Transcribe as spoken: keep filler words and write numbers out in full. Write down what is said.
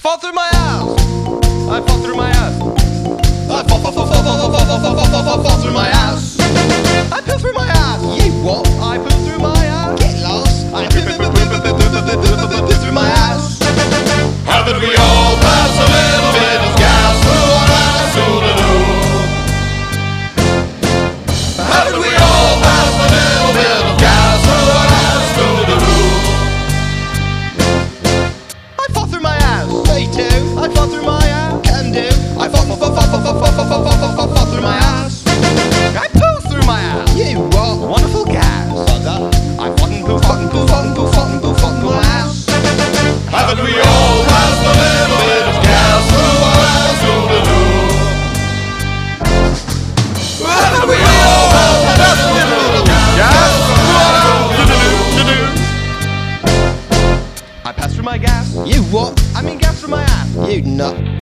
fought through my ass. I fought through my ass. I fought, fought, fought, fought, fought, fought, fought, fought, fought, fought, fought through my ass. I poo through my ass. You what? I poo through my ass. Get lost. I poo poo poo poo poo poo poo poo poo poo through my ass. Haven't we all passed a little bit of gas through our ass? Ooh-da-doo. Haven't we all passed a little bit of gas through our ass? Ooh-da-doo. I fought through my ass. Me too. I fought through my ass. Can do. I fought, fought, fought, fought, fought, fought, fought, fought, fought, fought, fought through my ass. I poo through my ass. You what? Wonderful gas. Bugger. I fought and poo, fought and poo, fought and poo, fought and poo, fought and poo my ass. Haven't we all passed a little bit of gas through our ass? Ooh-da-doo. Haven't we all passed a little bit of gas through our ass? I passed through my gas. You what? I mean gas through my ass. You nut.